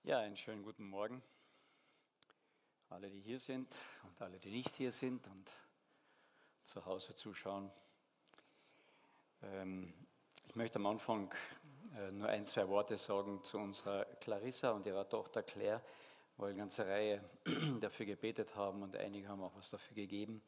Ja, einen schönen guten Morgen. Alle, die hier sind und alle, die nicht hier sind und zu Hause zuschauen. Ich möchte am Anfang nur ein, zwei Worte sagen zu unserer Clarissa und ihrer Tochter Claire, weil eine ganze Reihe dafür gebetet haben und einige haben auch was dafür gegeben.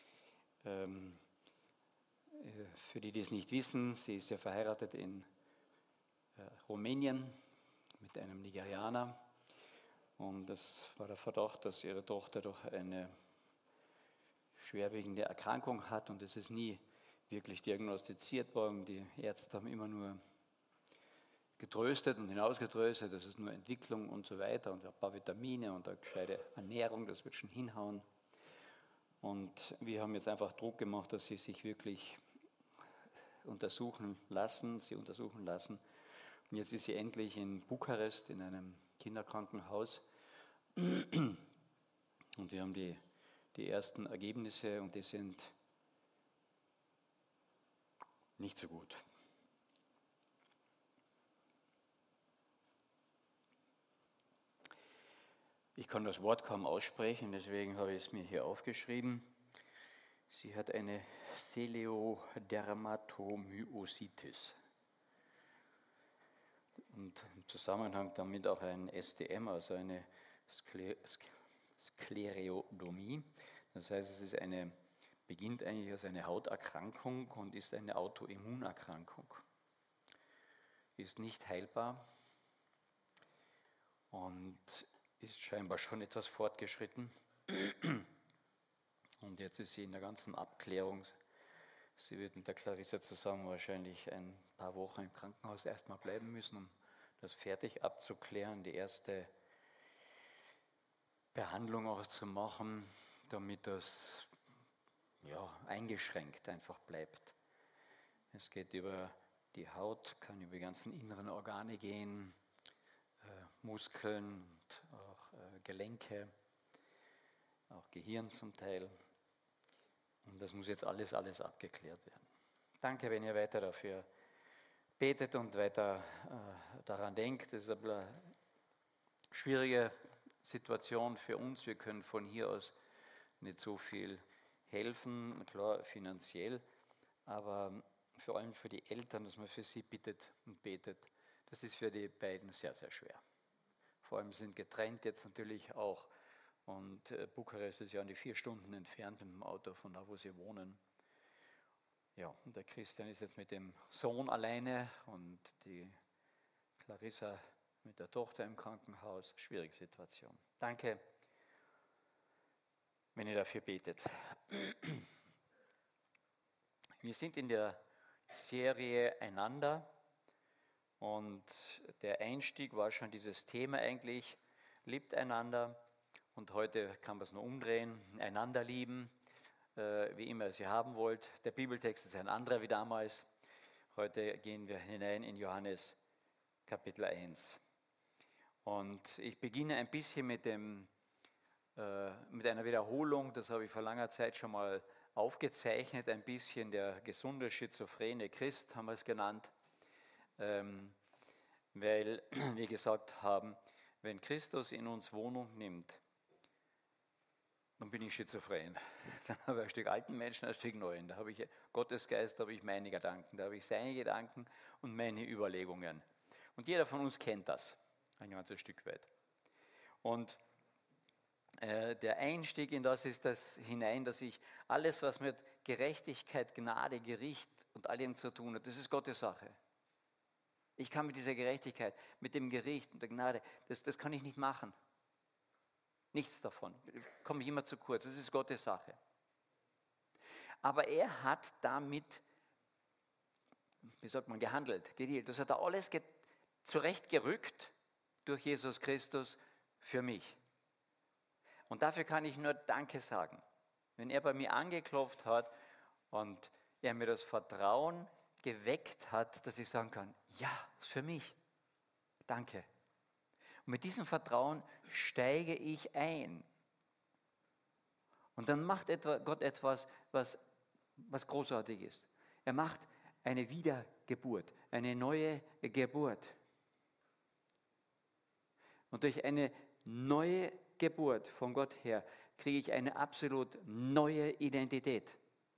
Für die, die es nicht wissen, sie ist ja verheiratet in Rumänien mit einem Nigerianer. Und es war der Verdacht, dass ihre Tochter durch eine schwerwiegende Erkrankung hat und es ist nie wirklich diagnostiziert worden. Die Ärzte haben immer nur getröstet und hinausgetröstet, das ist nur Entwicklung und so weiter und ein paar Vitamine und eine gescheite Ernährung, das wird schon hinhauen. Und wir haben jetzt einfach Druck gemacht, dass sie sich wirklich untersuchen lassen. Und jetzt ist sie endlich in Bukarest in einem Kinderkrankenhaus. Und wir haben die ersten Ergebnisse und die sind nicht so gut. Ich kann das Wort kaum aussprechen, deswegen habe ich es mir hier aufgeschrieben. Sie hat eine Sclerodermatomyositis. Und im Zusammenhang damit auch ein STM, also eine Sklerodermie. Das heißt, beginnt eigentlich als eine Hauterkrankung und ist eine Autoimmunerkrankung. Ist nicht heilbar und ist scheinbar schon etwas fortgeschritten. Und jetzt ist sie in der ganzen Abklärung. Sie wird mit der Clarissa zusammen wahrscheinlich ein paar Wochen im Krankenhaus erstmal bleiben müssen, um das fertig abzuklären, die erste Behandlung auch zu machen, damit das eingeschränkt einfach bleibt. Es geht über die Haut, kann über die ganzen inneren Organe gehen, Muskeln und auch Gelenke, auch Gehirn zum Teil. Und das muss jetzt alles abgeklärt werden. Danke, wenn ihr weiter dafür betet und weiter daran denkt. Das ist eine schwierige Situation für uns. Wir können von hier aus nicht so viel helfen, klar finanziell, aber vor allem für die Eltern, dass man für sie bittet und betet, das ist für die beiden sehr, sehr schwer. Vor allem sind getrennt jetzt natürlich auch und Bukarest ist ja an die 4 Stunden entfernt mit dem Auto von da, wo sie wohnen. Ja, und der Christian ist jetzt mit dem Sohn alleine und die Clarissa mit der Tochter im Krankenhaus. Schwierige Situation. Danke, wenn ihr dafür betet. Wir sind in der Serie Einander und der Einstieg war schon dieses Thema eigentlich, liebt einander und heute kann man es nur umdrehen, einander lieben, wie immer ihr sie haben wollt. Der Bibeltext ist ein anderer wie damals. Heute gehen wir hinein in Johannes Kapitel 1. Und ich beginne ein bisschen mit einer Wiederholung, das habe ich vor langer Zeit schon mal aufgezeichnet, ein bisschen der gesunde schizophrene Christ haben wir es genannt, weil wir gesagt haben, wenn Christus in uns Wohnung nimmt, dann bin ich schizophren. Dann habe ich ein Stück alten Menschen, ein Stück neuen. Da habe ich Gottesgeist, da habe ich meine Gedanken, da habe ich seine Gedanken und meine Überlegungen. Und jeder von uns kennt das, ein ganzes Stück weit. Und der Einstieg in das ist das hinein, dass ich alles, was mit Gerechtigkeit, Gnade, Gericht und all dem zu tun hat, das ist Gottes Sache. Ich kann mit dieser Gerechtigkeit, mit dem Gericht und der Gnade, das kann ich nicht machen. Nichts davon. Komme ich immer zu kurz. Das ist Gottes Sache. Aber er hat damit, wie sagt man, gehandelt, gedealt. Das hat er alles zurechtgerückt durch Jesus Christus für mich. Und dafür kann ich nur Danke sagen. Wenn er bei mir angeklopft hat und er mir das Vertrauen geweckt hat, dass ich sagen kann, ja, ist für mich. Danke. Und mit diesem Vertrauen steige ich ein. Und dann macht Gott etwas, was großartig ist. Er macht eine Wiedergeburt, eine neue Geburt. Und durch eine neue Geburt von Gott her kriege ich eine absolut neue Identität.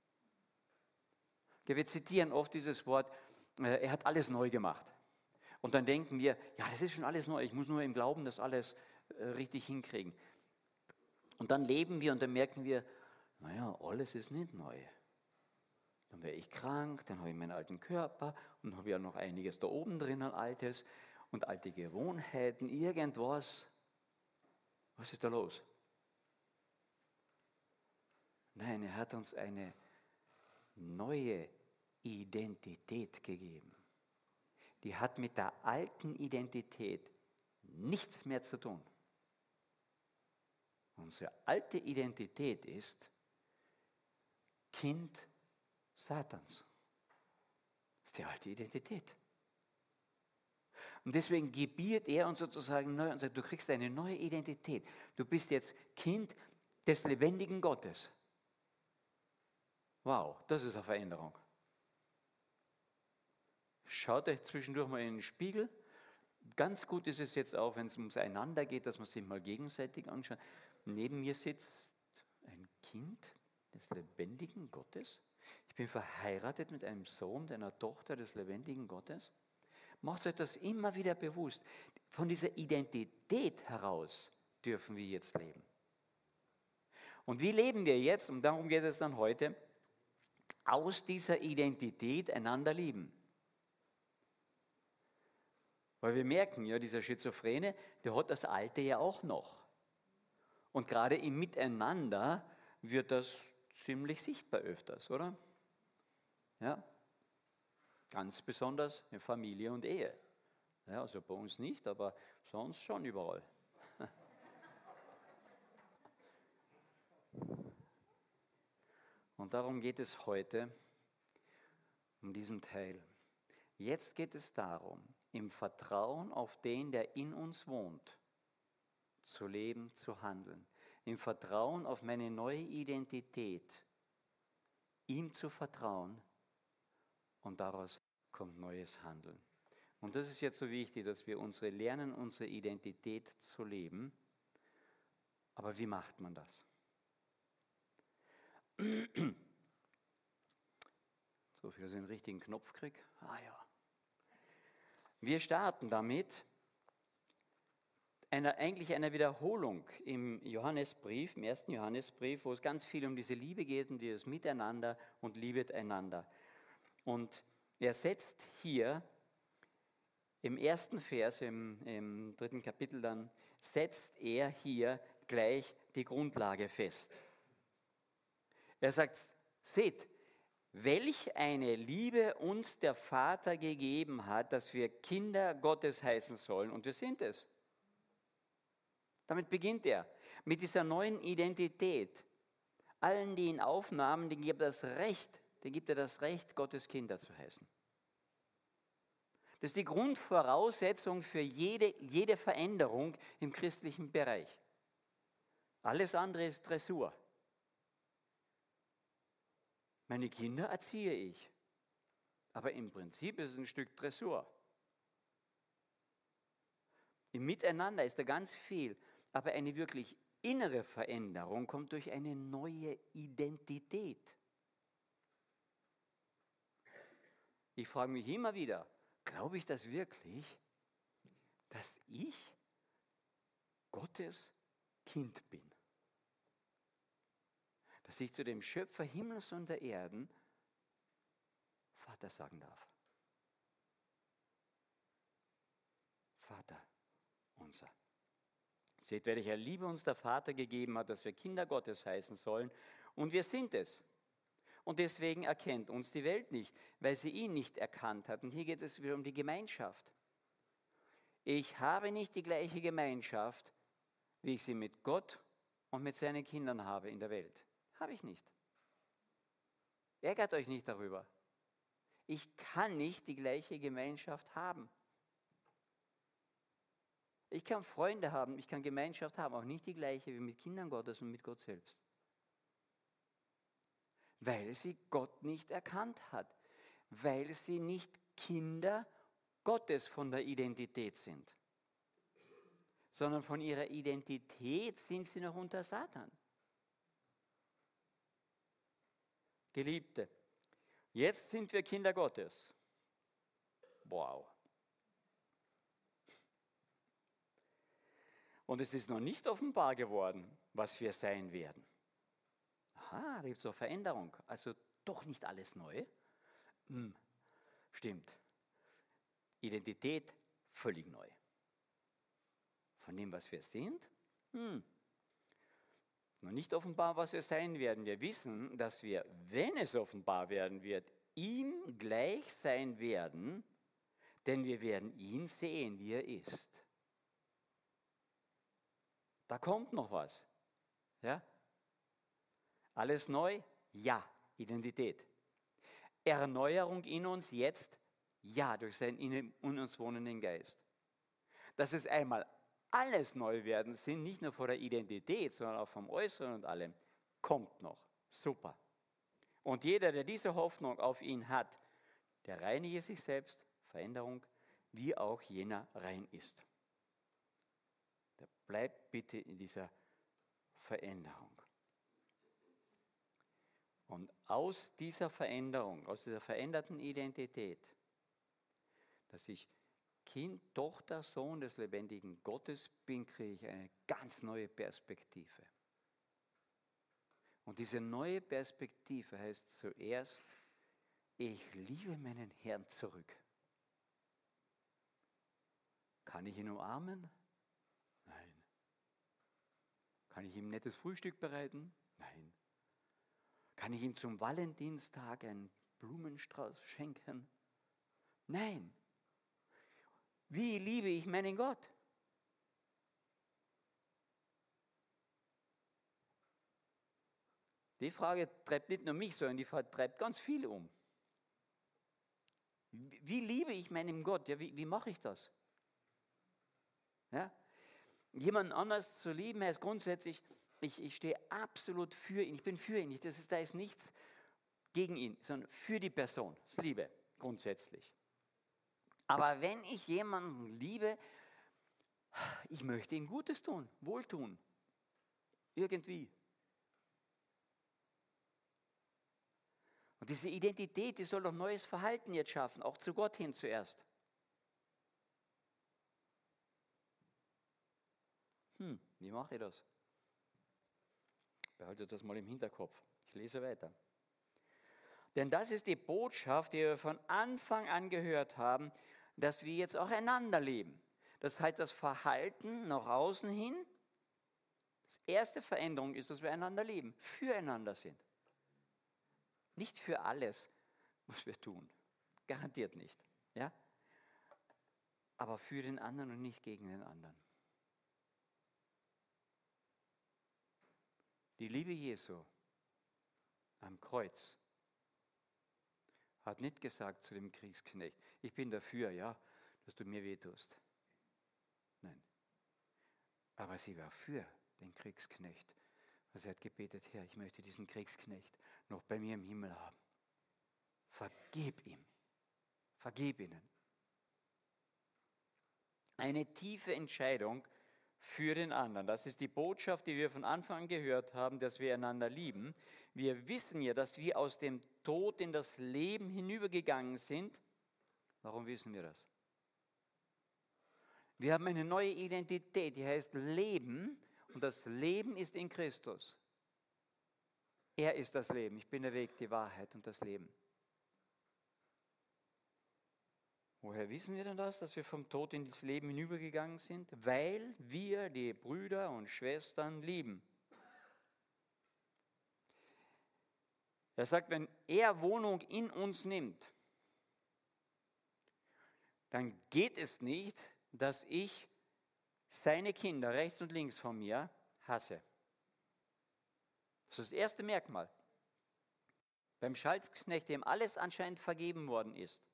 Wir zitieren oft dieses Wort, er hat alles neu gemacht. Und dann denken wir, ja, das ist schon alles neu, ich muss nur im Glauben das alles richtig hinkriegen. Und dann leben wir und dann merken wir, naja, alles ist nicht neu. Dann wäre ich krank, dann habe ich meinen alten Körper und dann habe ich ja noch einiges da oben drin an Altes und alte Gewohnheiten, irgendwas. Was ist da los? Nein, er hat uns eine neue Identität gegeben. Die hat mit der alten Identität nichts mehr zu tun. Unsere alte Identität ist Kind Satans. Das ist die alte Identität. Und deswegen gebiert er uns sozusagen neu und sagt, du kriegst eine neue Identität. Du bist jetzt Kind des lebendigen Gottes. Wow, das ist eine Veränderung. Schaut euch zwischendurch mal in den Spiegel. Ganz gut ist es jetzt auch, wenn es ums Einander geht, dass man sich mal gegenseitig anschaut. Neben mir sitzt ein Kind des lebendigen Gottes. Ich bin verheiratet mit einem Sohn, einer Tochter des lebendigen Gottes. Macht euch das immer wieder bewusst. Von dieser Identität heraus dürfen wir jetzt leben. Und wie leben wir jetzt? Und darum geht es dann heute. Aus dieser Identität einander lieben. Weil wir merken ja, dieser Schizophrene, der hat das Alte ja auch noch. Und gerade im Miteinander wird das ziemlich sichtbar öfters, oder? Ja. Ganz besonders in Familie und Ehe. Ja, also bei uns nicht, aber sonst schon überall. Und darum geht es heute, um diesen Teil. Jetzt geht es darum, im Vertrauen auf den, der in uns wohnt, zu leben, zu handeln. Im Vertrauen auf meine neue Identität, ihm zu vertrauen und daraus kommt neues Handeln. Und das ist jetzt so wichtig, dass wir lernen, unsere Identität zu leben. Aber wie macht man das? So, für den richtigen Knopf krieg. Ah ja. Wir starten damit eigentlich einer Wiederholung im Johannesbrief, im 1. Johannesbrief, wo es ganz viel um diese Liebe geht, um dieses Miteinander und liebet einander. Und er setzt hier im ersten Vers, im 3. Kapitel dann, setzt er hier gleich die Grundlage fest. Er sagt, seht, welch eine Liebe uns der Vater gegeben hat, dass wir Kinder Gottes heißen sollen. Und wir sind es. Damit beginnt er. Mit dieser neuen Identität. Allen, die ihn aufnahmen, denen gibt er das Recht, Gottes Kinder zu heißen. Das ist die Grundvoraussetzung für jede Veränderung im christlichen Bereich. Alles andere ist Dressur. Meine Kinder erziehe ich. Aber im Prinzip ist es ein Stück Dressur. Im Miteinander ist da ganz viel. Aber eine wirklich innere Veränderung kommt durch eine neue Identität. Ich frage mich immer wieder, glaube ich das wirklich, dass ich Gottes Kind bin? Dass ich zu dem Schöpfer Himmels und der Erden Vater sagen darf. Vater unser. Seht, welcher Liebe uns der Vater gegeben hat, dass wir Kinder Gottes heißen sollen. Und wir sind es. Und deswegen erkennt uns die Welt nicht, weil sie ihn nicht erkannt hat. Und hier geht es wieder um die Gemeinschaft. Ich habe nicht die gleiche Gemeinschaft, wie ich sie mit Gott und mit seinen Kindern habe in der Welt. Habe ich nicht. Ärgert euch nicht darüber. Ich kann nicht die gleiche Gemeinschaft haben. Ich kann Freunde haben, ich kann Gemeinschaft haben, auch nicht die gleiche wie mit Kindern Gottes und mit Gott selbst. Weil sie Gott nicht erkannt hat. Weil sie nicht Kinder Gottes von der Identität sind. sondern von ihrer Identität sind sie noch unter Satan. Geliebte, jetzt sind wir Kinder Gottes. Wow. Und es ist noch nicht offenbar geworden, was wir sein werden. Aha, da gibt es so eine Veränderung. Also doch nicht alles neu. Stimmt. Identität völlig neu. Von dem, was wir sind, noch nicht offenbar, was wir sein werden. Wir wissen, dass wir, wenn es offenbar werden wird, ihm gleich sein werden, denn wir werden ihn sehen, wie er ist. Da kommt noch was. Ja? Alles neu? Ja, Identität. Erneuerung in uns jetzt? Ja, durch seinen in uns wohnenden Geist. Dass es einmal alles neu werden sind, nicht nur von der Identität, sondern auch vom Äußeren und allem, kommt noch. Super. Und jeder, der diese Hoffnung auf ihn hat, der reinige sich selbst, Veränderung, wie auch jener rein ist. Der bleibt bitte in dieser Veränderung. Und aus dieser Veränderung, aus dieser veränderten Identität, dass ich Kind, Tochter, Sohn des lebendigen Gottes bin, kriege ich eine ganz neue Perspektive. Und diese neue Perspektive heißt zuerst, ich liebe meinen Herrn zurück. Kann ich ihn umarmen? Nein. Kann ich ihm ein nettes Frühstück bereiten? Nein. Kann ich ihm zum Valentinstag einen Blumenstrauß schenken? Nein. Wie liebe ich meinen Gott? Die Frage treibt nicht nur mich, sondern die treibt ganz viele um. Wie liebe ich meinen Gott? Ja, wie mache ich das? Ja? Jemanden anders zu lieben heißt grundsätzlich, ich stehe absolut für ihn, ich bin für ihn. Da ist nichts gegen ihn, sondern für die Person. Das ist Liebe, grundsätzlich. Aber wenn ich jemanden liebe, ich möchte ihm Gutes tun, Wohltun. Irgendwie. Und diese Identität, die soll doch neues Verhalten jetzt schaffen, auch zu Gott hin zuerst. Wie mache ich das? Behaltet das mal im Hinterkopf. Ich lese weiter. Denn das ist die Botschaft, die wir von Anfang an gehört haben, dass wir jetzt auch einander leben. Das heißt, das Verhalten nach außen hin, die erste Veränderung ist, dass wir einander lieben, füreinander sind. Nicht für alles, was wir tun. Garantiert nicht. Ja? Aber für den anderen und nicht gegen den anderen. Die Liebe Jesu am Kreuz hat nicht gesagt zu dem Kriegsknecht, ich bin dafür, ja, dass du mir wehtust. Nein. Aber sie war für den Kriegsknecht. Also er hat gebetet, Herr, ich möchte diesen Kriegsknecht noch bei mir im Himmel haben. Vergib ihm. Vergib ihnen. Eine tiefe Entscheidung für den anderen. Das ist die Botschaft, die wir von Anfang an gehört haben, dass wir einander lieben. Wir wissen ja, dass wir aus dem Tod in das Leben hinübergegangen sind. Warum wissen wir das? Wir haben eine neue Identität, die heißt Leben, und das Leben ist in Christus. Er ist das Leben. Ich bin der Weg, die Wahrheit und das Leben. Woher wissen wir denn das, dass wir vom Tod in das Leben hinübergegangen sind? Weil wir die Brüder und Schwestern lieben. Er sagt, wenn er Wohnung in uns nimmt, dann geht es nicht, dass ich seine Kinder rechts und links von mir hasse. Das ist das erste Merkmal. Beim Schalksknecht, dem alles anscheinend vergeben worden ist,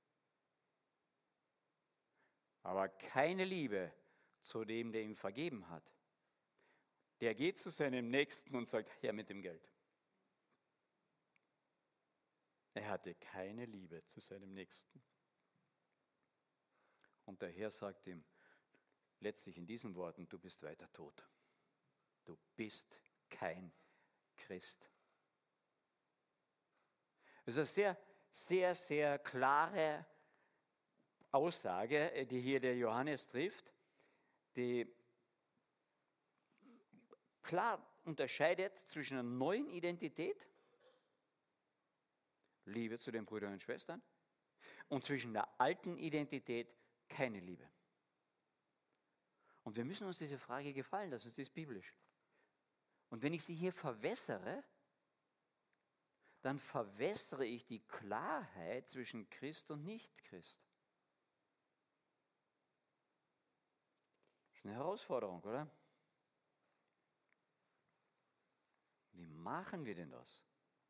aber keine Liebe zu dem, der ihm vergeben hat. Der geht zu seinem Nächsten und sagt, her mit dem Geld. Er hatte keine Liebe zu seinem Nächsten. Und der Herr sagt ihm, letztlich in diesen Worten, du bist weiter tot. Du bist kein Christ. Das ist eine sehr klare Aussage, die hier der Johannes trifft, die klar unterscheidet zwischen einer neuen Identität, Liebe zu den Brüdern und Schwestern, und zwischen der alten Identität, keine Liebe. Und wir müssen uns diese Frage gefallen lassen, das ist biblisch. Und wenn ich sie hier verwässere, dann verwässere ich die Klarheit zwischen Christ und Nicht-Christ. Das ist eine Herausforderung, oder? Wie machen wir denn das?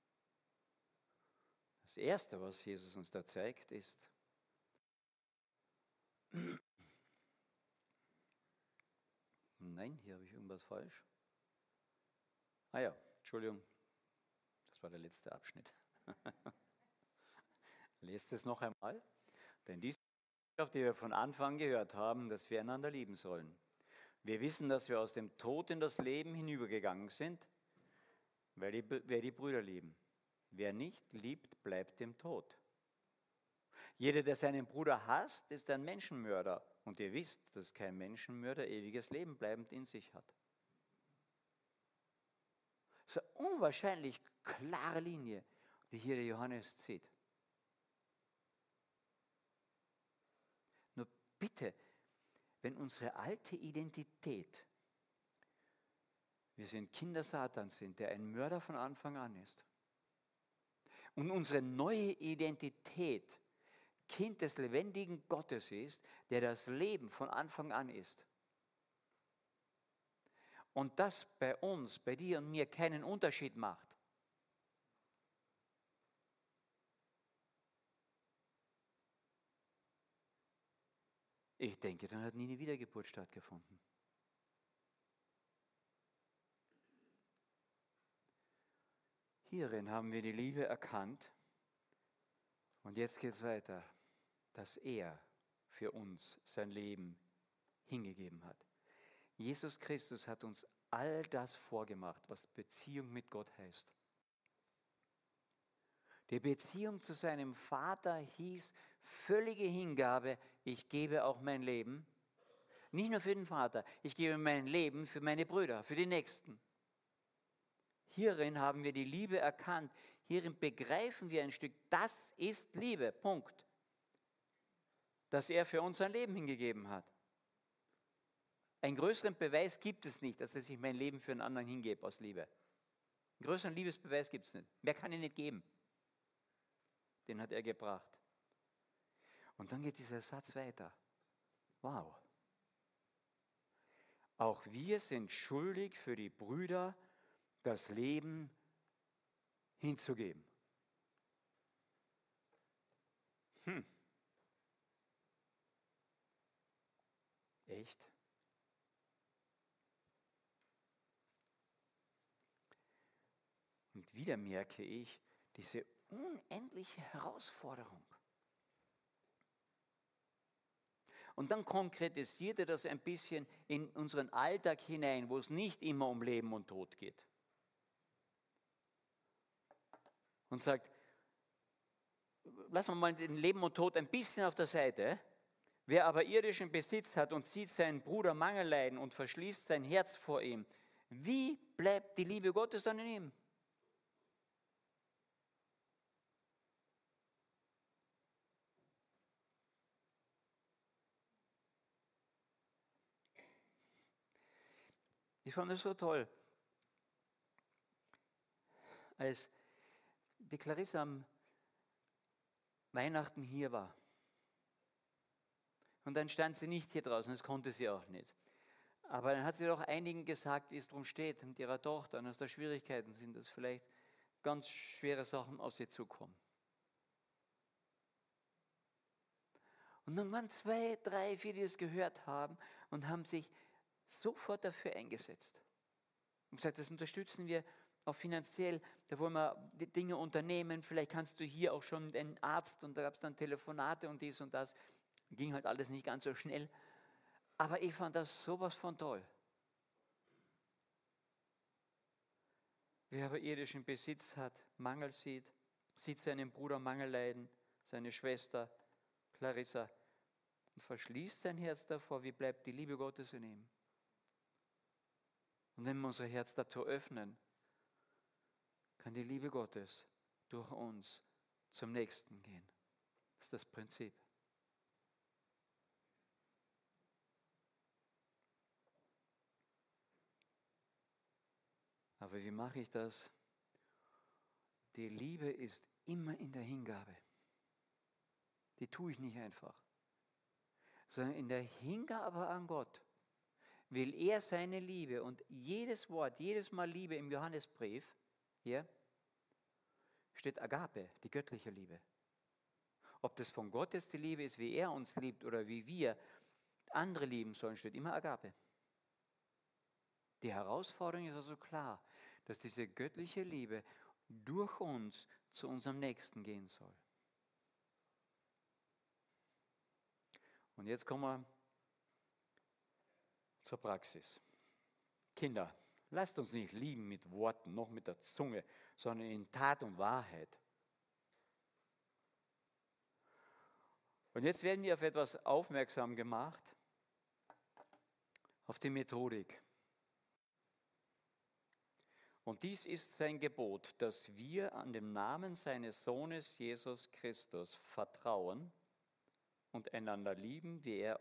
Das Erste, was Jesus uns da zeigt, ist, nein, hier habe ich irgendwas falsch. Ah ja, Entschuldigung, das war der letzte Abschnitt. Lest es noch einmal. Denn diese Botschaft, die wir von Anfang gehört haben, dass wir einander lieben sollen. Wir wissen, dass wir aus dem Tod in das Leben hinübergegangen sind, weil die Brüder lieben. Wer nicht liebt, bleibt im Tod. Jeder, der seinen Bruder hasst, ist ein Menschenmörder. Und ihr wisst, dass kein Menschenmörder ewiges Leben bleibend in sich hat. Das ist eine unwahrscheinlich klare Linie, die hier der Johannes zieht. Nur bitte, wenn unsere alte Identität, wir sind Kinder Satans sind, der ein Mörder von Anfang an ist, und unsere neue Identität Kind des lebendigen Gottes ist, der das Leben von Anfang an ist. Und das bei uns, bei dir und mir keinen Unterschied macht. Ich denke, dann hat nie eine Wiedergeburt stattgefunden. Hierin haben wir die Liebe erkannt. Und jetzt geht es weiter, dass er für uns sein Leben hingegeben hat. Jesus Christus hat uns all das vorgemacht, was Beziehung mit Gott heißt. Die Beziehung zu seinem Vater hieß völlige Hingabe, ich gebe auch mein Leben, nicht nur für den Vater, ich gebe mein Leben für meine Brüder, für die Nächsten. Hierin haben wir die Liebe erkannt, hierin begreifen wir ein Stück, das ist Liebe, Punkt. Dass er für uns sein Leben hingegeben hat. Einen größeren Beweis gibt es nicht, dass ich mein Leben für einen anderen hingebe aus Liebe. Einen größeren Liebesbeweis gibt es nicht. Mehr kann ich nicht geben. Den hat er gebracht. Und dann geht dieser Satz weiter. Wow. Auch wir sind schuldig für die Brüder, das Leben hinzugeben. Echt? Und wieder merke ich diese unendliche Herausforderung. Und dann konkretisiert er das ein bisschen in unseren Alltag hinein, wo es nicht immer um Leben und Tod geht. Und sagt, lassen wir mal den Leben und Tod ein bisschen auf der Seite. Wer aber irdischen Besitz hat und sieht seinen Bruder Mangel leiden und verschließt sein Herz vor ihm, wie bleibt die Liebe Gottes dann in ihm? Ich fand es so toll, als die Clarissa am Weihnachten hier war. Und dann stand sie nicht hier draußen, das konnte sie auch nicht. Aber dann hat sie doch einigen gesagt, wie es darum steht, mit ihrer Tochter, und dass da Schwierigkeiten sind, dass vielleicht ganz schwere Sachen auf sie zukommen. Und dann waren 2, 3, 4, die das gehört haben und haben sich sofort dafür eingesetzt. Und gesagt, das unterstützen wir auch finanziell, da wollen wir die Dinge unternehmen, vielleicht kannst du hier auch schon einen Arzt, und da gab es dann Telefonate und dies und das. Ging halt alles nicht ganz so schnell. Aber ich fand das sowas von toll. Wer aber irdischen Besitz hat, Mangel sieht seinen Bruder Mangel leiden, seine Schwester Clarissa, und verschließt sein Herz davor, wie bleibt die Liebe Gottes in ihm? Und wenn wir unser Herz dazu öffnen, kann die Liebe Gottes durch uns zum Nächsten gehen. Das ist das Prinzip. Aber wie mache ich das? Die Liebe ist immer in der Hingabe. Die tue ich nicht einfach. Sondern in der Hingabe an Gott will er seine Liebe, und jedes Wort, jedes Mal Liebe im Johannesbrief, hier steht Agape, die göttliche Liebe. Ob das von Gott ist, die Liebe ist, wie er uns liebt oder wie wir andere lieben sollen, steht immer Agape. Die Herausforderung ist also klar, dass diese göttliche Liebe durch uns zu unserem Nächsten gehen soll. Und jetzt kommen wir zur Praxis. Kinder, lasst uns nicht lieben mit Worten, noch mit der Zunge, sondern in Tat und Wahrheit. Und jetzt werden wir auf etwas aufmerksam gemacht, auf die Methodik. Und dies ist sein Gebot, dass wir an den Namen seines Sohnes Jesus Christus vertrauen und einander lieben, wie er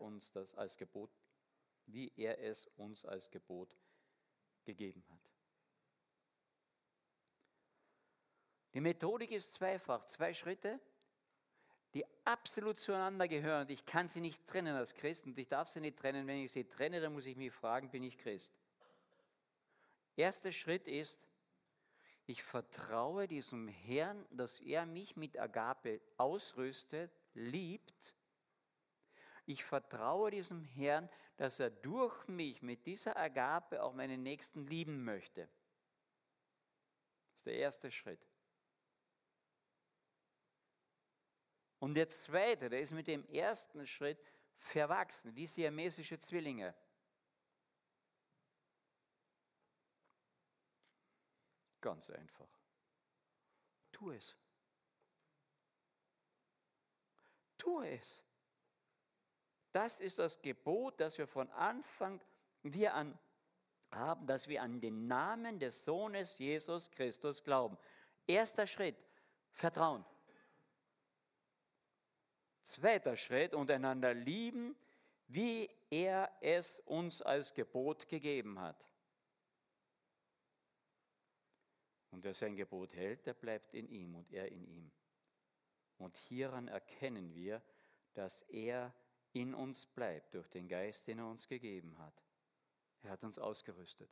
es uns als Gebot gegeben hat. Die Methodik ist zweifach, 2 Schritte, die absolut zueinander gehören. Und ich kann sie nicht trennen als Christ, und ich darf sie nicht trennen. Wenn ich sie trenne, dann muss ich mich fragen, bin ich Christ? Erster Schritt ist, ich vertraue diesem Herrn, dass er mich mit Agape ausrüstet, liebt. Ich vertraue diesem Herrn, dass er durch mich mit dieser Agape auch meinen Nächsten lieben möchte. Das ist der erste Schritt. Und der zweite, der ist mit dem ersten Schritt verwachsen, wie siamesische Zwillinge. Ganz einfach. Tu es. Tu es. Das ist das Gebot, das wir von Anfang an haben, dass wir an den Namen des Sohnes Jesus Christus glauben. Erster Schritt, Vertrauen. Zweiter Schritt, und einander lieben, wie er es uns als Gebot gegeben hat. Und wer sein Gebot hält, der bleibt in ihm und er in ihm. Und hieran erkennen wir, dass er in uns bleibt, durch den Geist, den er uns gegeben hat. Er hat uns ausgerüstet.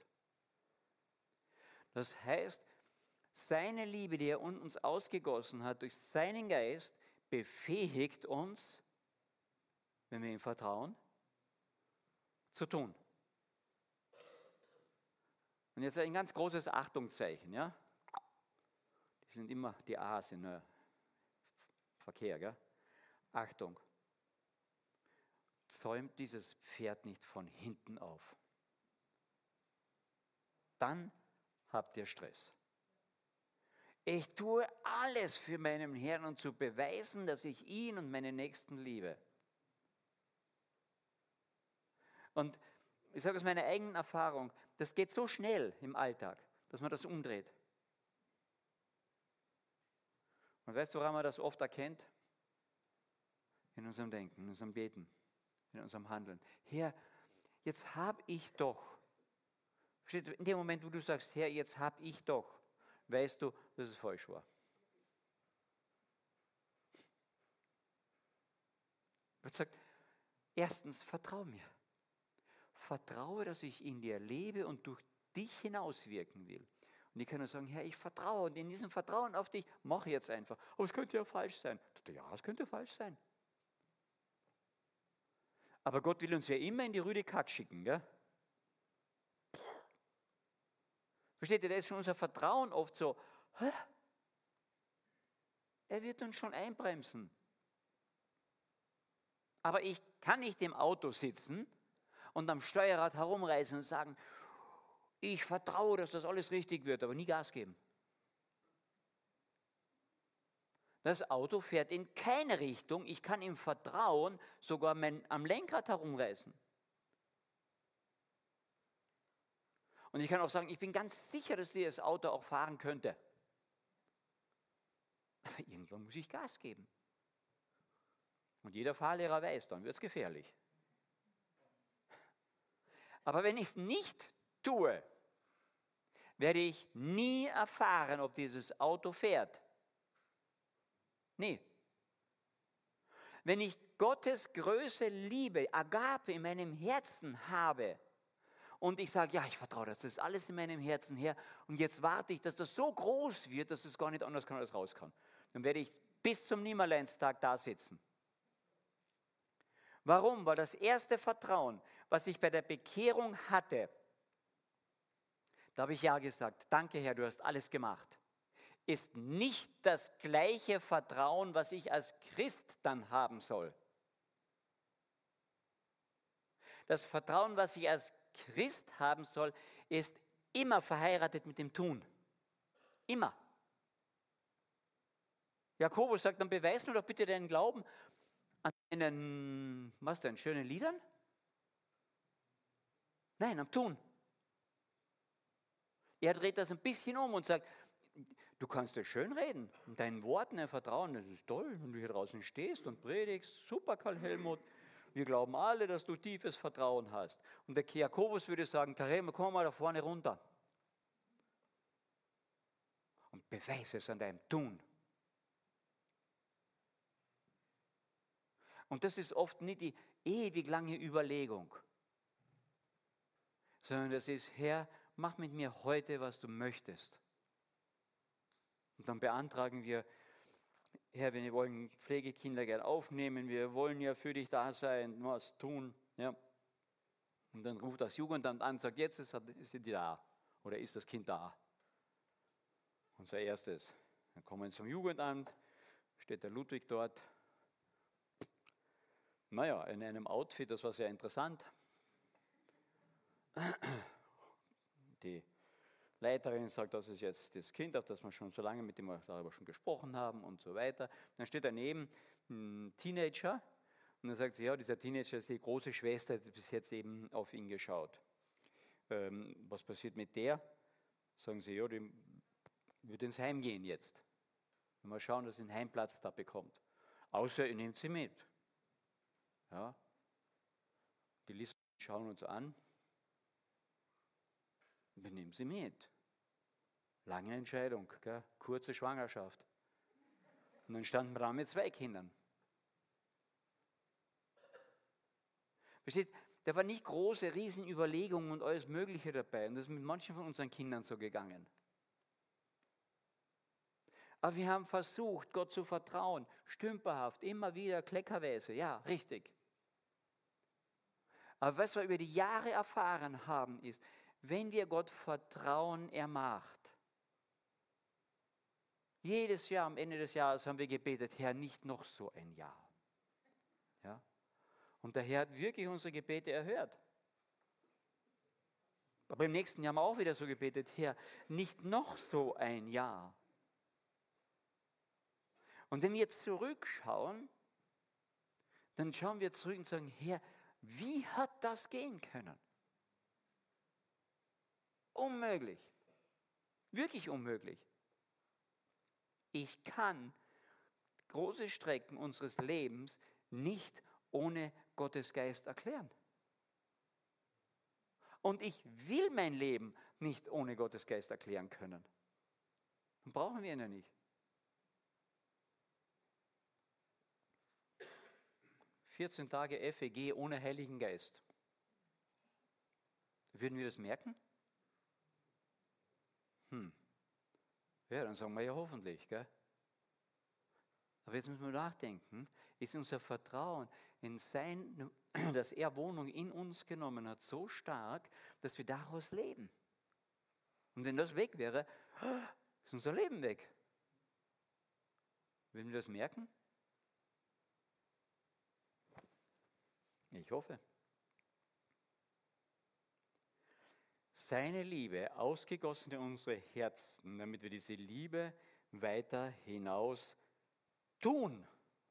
Das heißt, seine Liebe, die er uns ausgegossen hat, durch seinen Geist, befähigt uns, wenn wir ihm vertrauen, zu tun. Und jetzt ein ganz großes Achtungszeichen, ja? Die sind immer die A's in Verkehr, gell? Achtung. Zäumt dieses Pferd nicht von hinten auf. Dann habt ihr Stress. Ich tue alles für meinen Herrn, um zu beweisen, dass ich ihn und meine Nächsten liebe. Und ich sage aus meiner eigenen Erfahrung, das geht so schnell im Alltag, dass man das umdreht. Und weißt du, woran man das oft erkennt? In unserem Denken, in unserem Beten, in unserem Handeln. Herr, jetzt habe ich doch. In dem Moment, wo du sagst, Herr, jetzt habe ich doch, weißt du, dass es falsch war. Gott sagt, erstens, vertraue mir. Vertraue, dass ich in dir lebe und durch dich hinauswirken will. Und ich kann nur sagen, Herr, ich vertraue, und in diesem Vertrauen auf dich mache ich jetzt einfach. Aber es könnte ja falsch sein. Ja, es könnte falsch sein. Aber Gott will uns ja immer in die rüde Kat schicken, gell? Versteht ihr, da ist schon unser Vertrauen oft so, hä? Er wird uns schon einbremsen. Aber ich kann nicht im Auto sitzen und am Steuerrad herumreißen und sagen, ich vertraue, dass das alles richtig wird, aber nie Gas geben. Das Auto fährt in keine Richtung. Ich kann im Vertrauen sogar am Lenkrad herumreißen. Und ich kann auch sagen, ich bin ganz sicher, dass dieses Auto auch fahren könnte. Aber irgendwann muss ich Gas geben. Und jeder Fahrlehrer weiß, dann wird es gefährlich. Aber wenn ich es nicht tue, werde ich nie erfahren, ob dieses Auto fährt. Nie. Wenn ich Gottes Größe, Liebe, Agape in meinem Herzen habe und ich sage, ja, ich vertraue, das ist alles in meinem Herzen her und jetzt warte ich, dass das so groß wird, dass es gar nicht anders kann, als raus kann. Dann werde ich bis zum Nimmerleinstag da sitzen. Warum? Weil das erste Vertrauen, was ich bei der Bekehrung hatte, da habe ich ja gesagt, danke Herr, du hast alles gemacht, ist nicht das gleiche Vertrauen, was ich als Christ dann haben soll. Das Vertrauen, was ich als Christ haben soll, ist immer verheiratet mit dem Tun. Immer. Jakobus sagt, dann beweis mir doch bitte deinen Glauben an deinen, was denn, schönen Liedern? Nein, am Tun. Er dreht das ein bisschen um und sagt, du kannst es schön reden, in deinen Worten ein Vertrauen, das ist toll, wenn du hier draußen stehst und predigst, super Karl Helmut, wir glauben alle, dass du tiefes Vertrauen hast. Und der Jakobus würde sagen, Karl Helmut, komm mal da vorne runter und beweise es an deinem Tun. Und das ist oft nicht die ewig lange Überlegung, sondern das ist, Herr, mach mit mir heute, was du möchtest. Und dann beantragen wir, Herr, wir wollen Pflegekinder gern aufnehmen, wir wollen ja für dich da sein, was tun. Ja. Und dann ruft das Jugendamt an und sagt, jetzt ist sie da oder ist das Kind da. Unser erstes. Dann kommen wir zum Jugendamt, steht der Ludwig dort. Naja, in einem Outfit, das war sehr interessant. Die Leiterin sagt, das ist jetzt das Kind, auf das wir schon so lange mit dem wir darüber schon gesprochen haben und so weiter. Dann steht daneben ein Teenager und dann sagt sie, ja, dieser Teenager ist die große Schwester, die bis jetzt eben auf ihn geschaut. Was passiert mit der? Sagen sie, ja, die wird ins Heim gehen jetzt. Mal schauen, dass sie einen Heimplatz da bekommt. Außer ihr nehmt sie mit. Ja. Die Listen schauen uns an. Wir nehmen sie mit. Lange Entscheidung, gell? Kurze Schwangerschaft. Und dann standen wir da mit 2 Kindern. Versteht? Da war nicht große Riesenüberlegungen und alles Mögliche dabei. Und das ist mit manchen von unseren Kindern so gegangen. Aber wir haben versucht, Gott zu vertrauen. Stümperhaft, immer wieder, kleckerweise. Ja, richtig. Aber was wir über die Jahre erfahren haben, ist, wenn wir Gott vertrauen, er macht. Jedes Jahr, am Ende des Jahres haben wir gebetet, Herr, nicht noch so ein Jahr. Ja? Und der Herr hat wirklich unsere Gebete erhört. Aber im nächsten Jahr haben wir auch wieder so gebetet, Herr, nicht noch so ein Jahr. Und wenn wir jetzt zurückschauen, dann schauen wir zurück und sagen, Herr, wie hat das gehen können? Unmöglich. Wirklich unmöglich. Ich kann große Strecken unseres Lebens nicht ohne Gottes Geist erklären. Und ich will mein Leben nicht ohne Gottes Geist erklären können. Dann brauchen wir ihn ja nicht. 14 Tage FEG ohne Heiligen Geist. Würden wir das merken? Ja, dann sagen wir ja hoffentlich, gell? Aber jetzt müssen wir nachdenken, ist unser Vertrauen in sein, dass er Wohnung in uns genommen hat, so stark, dass wir daraus leben. Und wenn das weg wäre, ist unser Leben weg. Würden wir das merken? Ich hoffe. seine Liebe ausgegossen in unsere Herzen, damit wir diese Liebe weiter hinaus tun.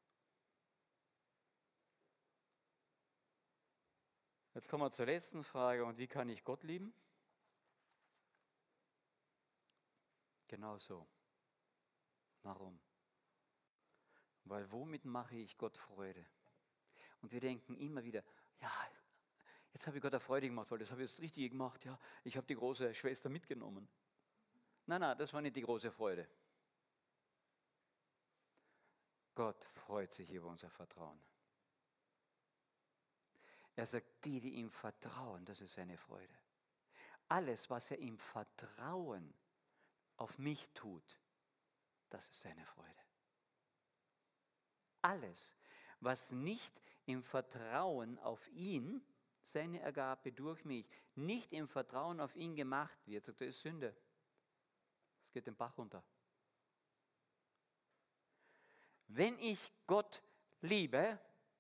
Jetzt kommen wir zur letzten Frage. Und wie kann ich Gott lieben? Genau so. Warum? Weil womit mache ich Gott Freude? Und wir denken immer wieder, ja, jetzt habe ich Gott eine Freude gemacht, weil das habe ich jetzt richtig gemacht. Ja, ich habe die große Schwester mitgenommen. Nein, das war nicht die große Freude. Gott freut sich über unser Vertrauen. Er sagt, die ihm vertrauen, das ist seine Freude. Alles, was er im Vertrauen auf mich tut, das ist seine Freude. Alles, was nicht im Vertrauen auf ihn, seine Ergabe durch mich, nicht im Vertrauen auf ihn gemacht wird, sagt er, ist Sünde. Es geht den Bach runter. Wenn ich Gott liebe,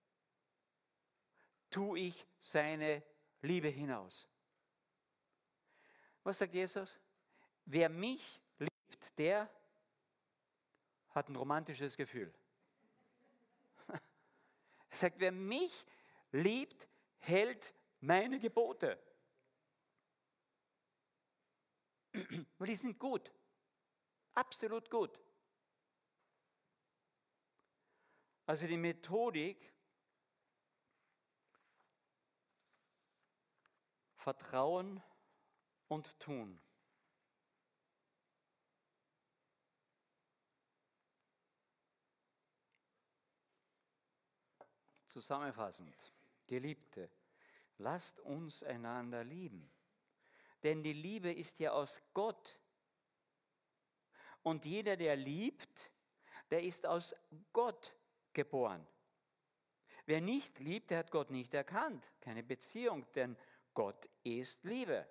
tue ich seine Liebe hinaus. Was sagt Jesus? Wer mich liebt, der hat ein romantisches Gefühl. Er sagt, wer mich liebt, hält meine Gebote. Weil die sind gut. Absolut gut. Also die Methodik, Vertrauen und Tun. Zusammenfassend, Geliebte, lasst uns einander lieben. Denn die Liebe ist ja aus Gott. Und jeder, der liebt, der ist aus Gott geboren. Wer nicht liebt, der hat Gott nicht erkannt. Keine Beziehung, denn Gott ist Liebe.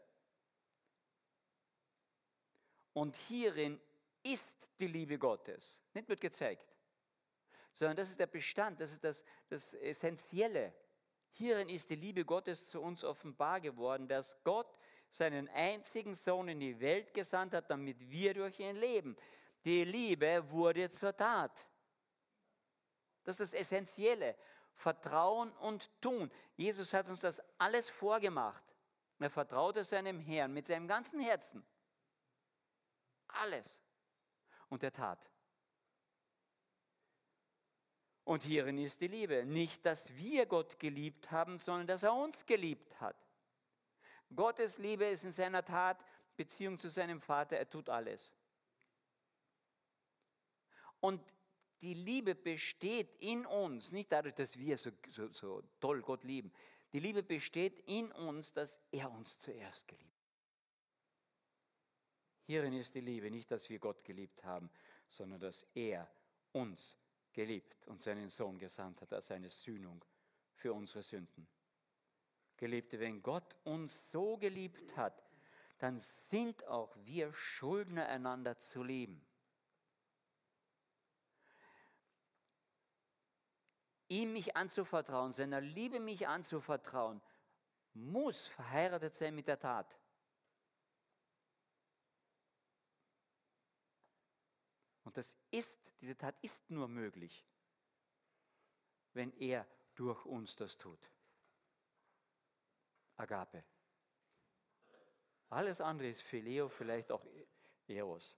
Und hierin ist die Liebe Gottes. Nicht wird gezeigt, sondern das ist der Bestand, das ist das Essentielle. Hierin ist die Liebe Gottes zu uns offenbar geworden, dass Gott seinen einzigen Sohn in die Welt gesandt hat, damit wir durch ihn leben. Die Liebe wurde zur Tat. Das ist das Essentielle. Vertrauen und Tun. Jesus hat uns das alles vorgemacht. Er vertraute seinem Herrn mit seinem ganzen Herzen. Alles. Und er tat. Und hierin ist die Liebe. Nicht, dass wir Gott geliebt haben, sondern dass er uns geliebt hat. Gottes Liebe ist in seiner Tat Beziehung zu seinem Vater. Er tut alles. Und die Liebe besteht in uns, nicht dadurch, dass wir so toll Gott lieben. Die Liebe besteht in uns, dass er uns zuerst geliebt hat. Hierin ist die Liebe, nicht, dass wir Gott geliebt haben, sondern dass er uns geliebt und seinen Sohn gesandt hat als eine Sühnung für unsere Sünden. Geliebte, wenn Gott uns so geliebt hat, dann sind auch wir Schuldner, einander zu lieben. Ihm mich anzuvertrauen, seiner Liebe mich anzuvertrauen, muss verheiratet sein mit der Tat. Und diese Tat ist nur möglich, wenn er durch uns das tut. Agape. Alles andere ist Phileo, vielleicht auch Eros.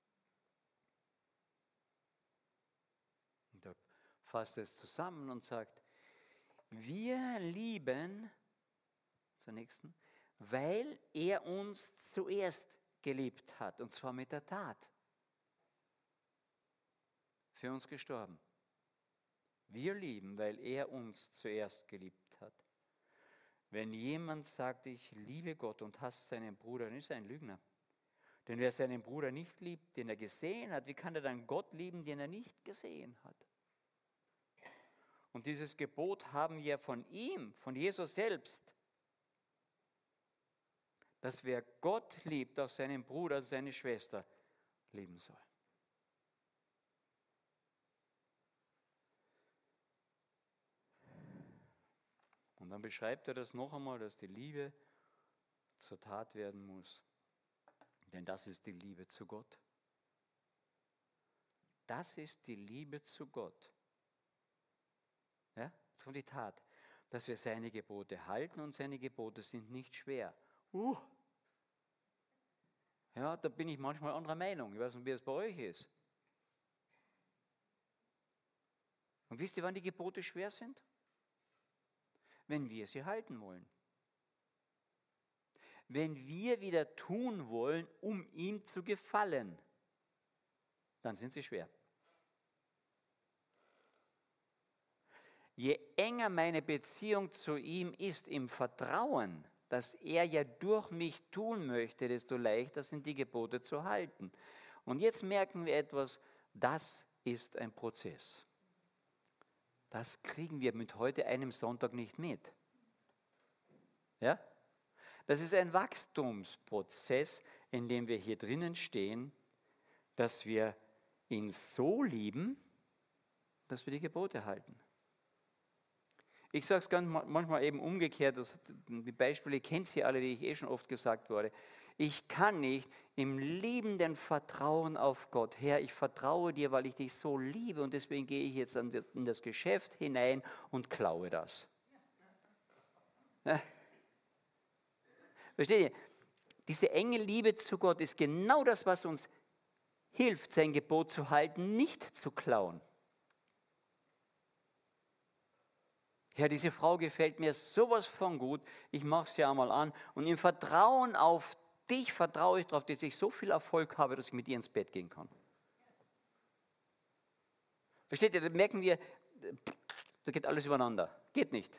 Und er fasst es zusammen und sagt, wir lieben, zur nächsten, weil er uns zuerst geliebt hat, und zwar mit der Tat. Für uns gestorben. Wir lieben, weil er uns zuerst geliebt hat. Wenn jemand sagt, ich liebe Gott und hasst seinen Bruder, dann ist er ein Lügner. Denn wer seinen Bruder nicht liebt, den er gesehen hat, wie kann er dann Gott lieben, den er nicht gesehen hat? Und dieses Gebot haben wir von ihm, von Jesus selbst, dass wer Gott liebt, auch seinen Bruder, seine Schwester lieben soll. Und dann beschreibt er das noch einmal, dass die Liebe zur Tat werden muss. Denn das ist die Liebe zu Gott. Das ist die Liebe zu Gott. Ja, jetzt kommt die Tat. Dass wir seine Gebote halten und seine Gebote sind nicht schwer. Ja, da bin ich manchmal anderer Meinung. Ich weiß nicht, wie es bei euch ist. Und wisst ihr, wann die Gebote schwer sind? Wenn wir sie halten wollen. Wenn wir wieder tun wollen, um ihm zu gefallen, dann sind sie schwer. Je enger meine Beziehung zu ihm ist, im Vertrauen, dass er ja durch mich tun möchte, desto leichter sind die Gebote zu halten. Und jetzt merken wir etwas, das ist ein Prozess. Das kriegen wir mit heute einem Sonntag nicht mit. Ja? Das ist ein Wachstumsprozess, in dem wir hier drinnen stehen, dass wir ihn so lieben, dass wir die Gebote halten. Ich sage es ganz manchmal eben umgekehrt, die Beispiele kennt ihr alle, die ich schon oft gesagt wurde. Ich kann nicht im liebenden Vertrauen auf Gott, Herr, ich vertraue dir, weil ich dich so liebe und deswegen gehe ich jetzt in das Geschäft hinein und klaue das. Ja? Versteht ihr? Diese enge Liebe zu Gott ist genau das, was uns hilft, sein Gebot zu halten, nicht zu klauen. Herr, diese Frau gefällt mir sowas von gut, ich mache sie einmal an und im Vertrauen auf dich vertraue ich darauf, dass ich so viel Erfolg habe, dass ich mit ihr ins Bett gehen kann. Versteht ihr, da merken wir, da geht alles übereinander. Geht nicht.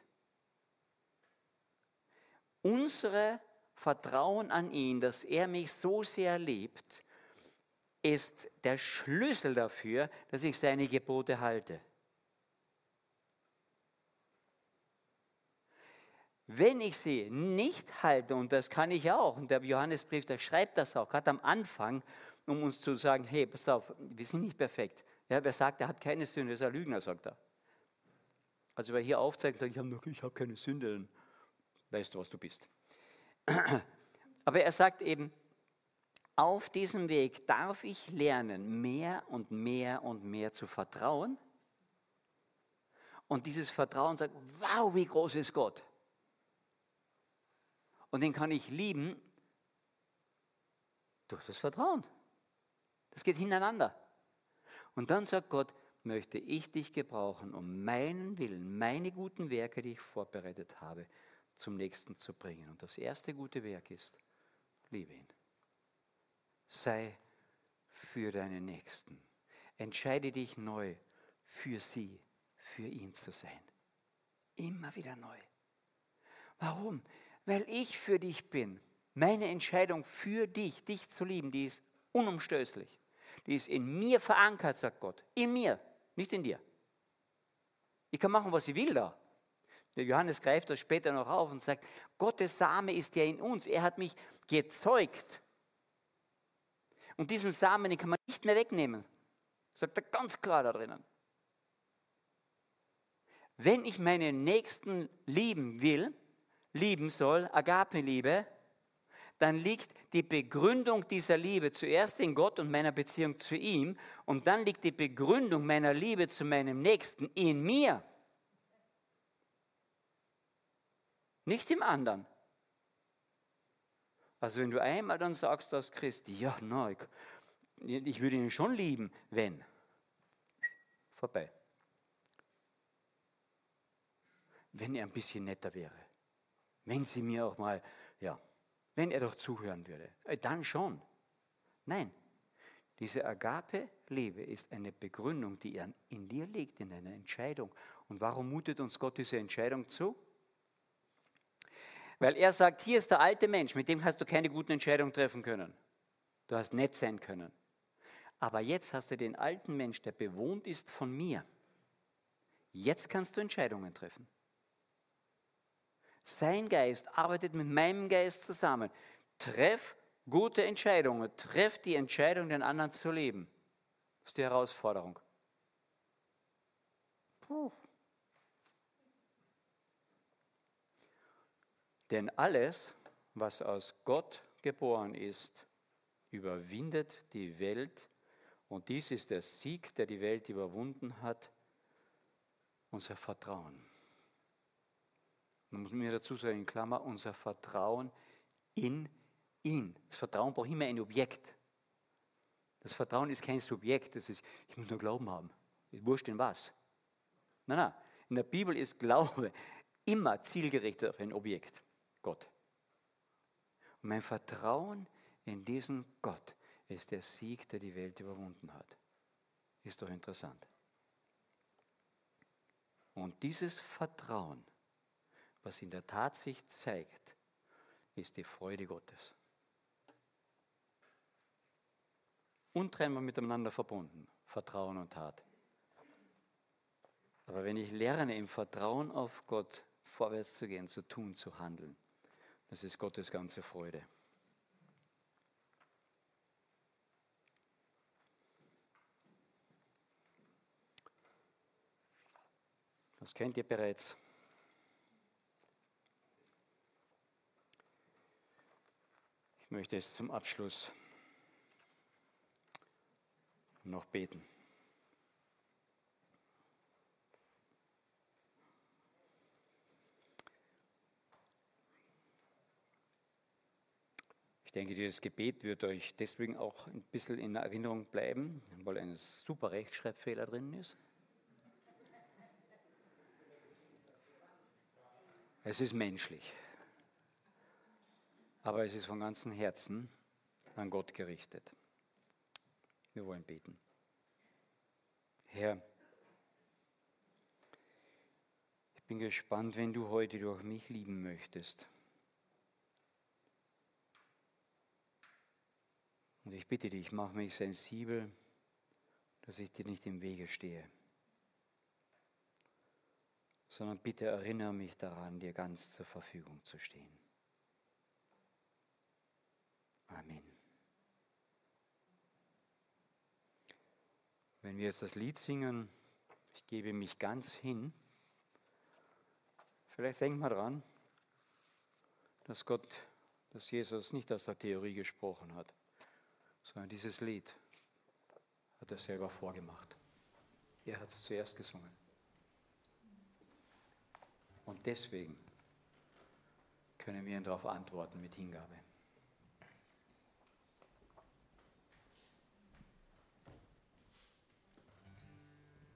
Unsere Vertrauen an ihn, dass er mich so sehr liebt, ist der Schlüssel dafür, dass ich seine Gebote halte. Wenn ich sie nicht halte, und das kann ich auch, und der Johannesbrief, der schreibt das auch, gerade am Anfang, um uns zu sagen, hey, pass auf, wir sind nicht perfekt. Ja, wer sagt, er hat keine Sünde, ist ein Lügner, sagt er. Also wer hier aufzeigt und sagt, ich habe keine Sünde, dann weißt du, was du bist. Aber er sagt eben, auf diesem Weg darf ich lernen, mehr und mehr und mehr zu vertrauen. Und dieses Vertrauen sagt, wow, wie groß ist Gott. Und den kann ich lieben durch das Vertrauen. Das geht hintereinander. Und dann sagt Gott, möchte ich dich gebrauchen, um meinen Willen, meine guten Werke, die ich vorbereitet habe, zum Nächsten zu bringen. Und das erste gute Werk ist, liebe ihn. Sei für deinen Nächsten. Entscheide dich neu für sie, für ihn zu sein. Immer wieder neu. Warum? Weil ich für dich bin. Meine Entscheidung für dich, dich zu lieben, die ist unumstößlich. Die ist in mir verankert, sagt Gott. In mir, nicht in dir. Ich kann machen, was ich will da. Der Johannes greift das später noch auf und sagt, Gottes Same ist ja in uns. Er hat mich gezeugt. Und diesen Samen, den kann man nicht mehr wegnehmen. Sagt er ganz klar da drinnen. Wenn ich meinen Nächsten lieben will, lieben soll, Agape-Liebe, dann liegt die Begründung dieser Liebe zuerst in Gott und meiner Beziehung zu ihm und dann liegt die Begründung meiner Liebe zu meinem Nächsten in mir. Nicht im anderen. Also wenn du einmal dann sagst als Christ, ja, nein, ich würde ihn schon lieben, wenn. Vorbei. Wenn er ein bisschen netter wäre. Wenn sie mir auch mal, ja, wenn er doch zuhören würde, dann schon. Nein, diese Agape-Liebe ist eine Begründung, die in dir liegt, in deiner Entscheidung. Und warum mutet uns Gott diese Entscheidung zu? Weil er sagt, hier ist der alte Mensch, mit dem hast du keine guten Entscheidungen treffen können. Du hast nett sein können. Aber jetzt hast du den alten Mensch, der bewohnt ist von mir. Jetzt kannst du Entscheidungen treffen. Sein Geist arbeitet mit meinem Geist zusammen. Treff gute Entscheidungen. Treff die Entscheidung, den anderen zu lieben. Das ist die Herausforderung. Denn alles, was aus Gott geboren ist, überwindet die Welt. Und dies ist der Sieg, der die Welt überwunden hat, unser Vertrauen. Man muss mir dazu sagen, in Klammer, unser Vertrauen in ihn. Das Vertrauen braucht immer ein Objekt. Das Vertrauen ist kein Subjekt, das ist, ich muss nur Glauben haben. Wurscht in was. Nein, nein. In der Bibel ist Glaube immer zielgerichtet auf ein Objekt, Gott. Und mein Vertrauen in diesen Gott ist der Sieg, der die Welt überwunden hat. Ist doch interessant. Und dieses Vertrauen, was in der Tat sich zeigt, ist die Freude Gottes. Untrennbar miteinander verbunden, Vertrauen und Tat. Aber wenn ich lerne, im Vertrauen auf Gott vorwärts zu gehen, zu tun, zu handeln, das ist Gottes ganze Freude. Das kennt ihr bereits. Ich möchte es zum Abschluss noch beten. Ich denke, dieses Gebet wird euch deswegen auch ein bisschen in Erinnerung bleiben, weil ein super Rechtschreibfehler drin ist. Es ist menschlich, aber es ist von ganzem Herzen an Gott gerichtet. Wir wollen beten. Herr, ich bin gespannt, wenn du heute durch mich lieben möchtest. Und ich bitte dich, mach mich sensibel, dass ich dir nicht im Wege stehe, sondern bitte erinnere mich daran, dir ganz zur Verfügung zu stehen. Amen. Wenn wir jetzt das Lied singen, ich gebe mich ganz hin, vielleicht denkt mal dran, dass Jesus nicht aus der Theorie gesprochen hat, sondern dieses Lied hat er selber vorgemacht. Er hat es zuerst gesungen. Und deswegen können wir ihn darauf antworten mit Hingabe.